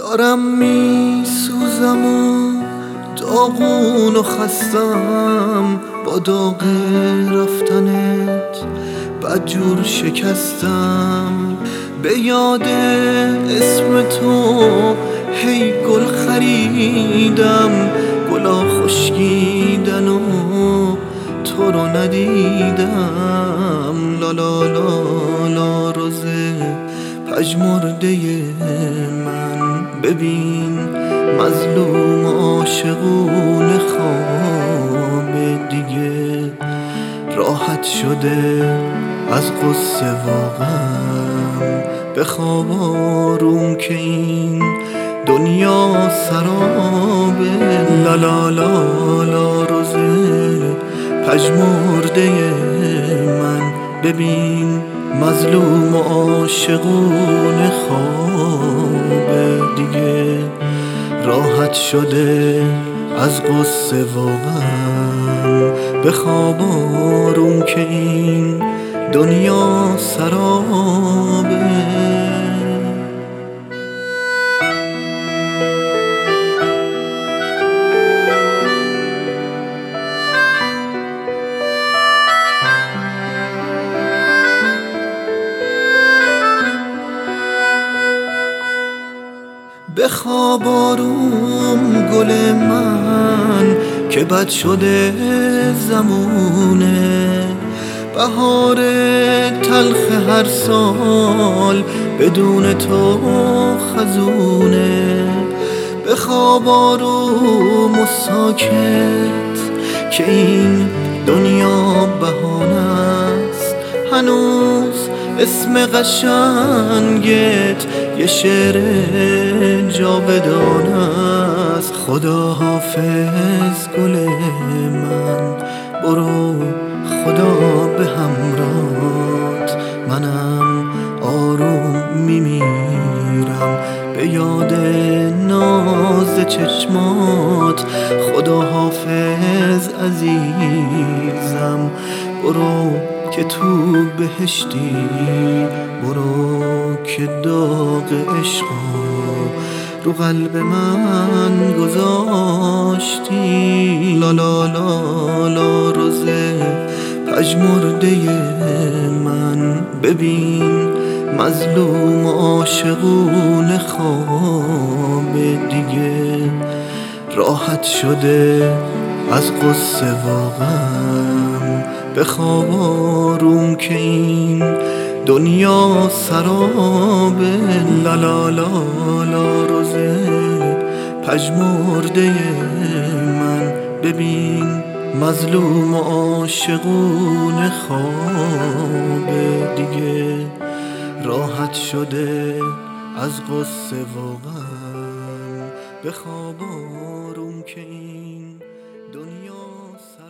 دارم می سوزم و داغون و خستم، با داغ رفتنت بدجور شکستم. به یاد اسم تو هی گل خریدم، گلا خشکیدن و تو رو ندیدم. لا لا لا لا روزه پژمرده من، ببین مظلوم عاشقون خواب دیگه راحت شده از قصه واقعم. به خواب آروم که این دنیا سرابه. لا لا لا لا روزه پژمرده من، ببین مظلوم عاشقون خواب دیگه راحت شده از قصه واقعم. به خواب آروم که این دنیا سرابه. به خواب آروم گل من که بد شده زمونه، بهار تلخ هر سال بدون تو خزونه. به خواب آروم و ساکت که این دنیا بهانه است، هنوز اسم قشنگت یه شعر جاودانه است. خدا حافظ گل من، برو خدا به همراهت، منم آروم میمیرم به یاد ناز چشمات. خدا حافظ عزیزم، برو که تو بهشتی، برو که داغ عشقا رو قلب من گذاشتی. لا لا لا لا روزه پژمرده من، ببین مظلوم عاشقون خواب دیگه راحت شده از قصه واقعم. به خواب آروم که این دنیا سرابه. لا لا لا لا روزه پژمرده من، ببین مظلوم عاشقون خواب دیگه راحت شده از قصه واقعم. به خواب آروم که این دنیا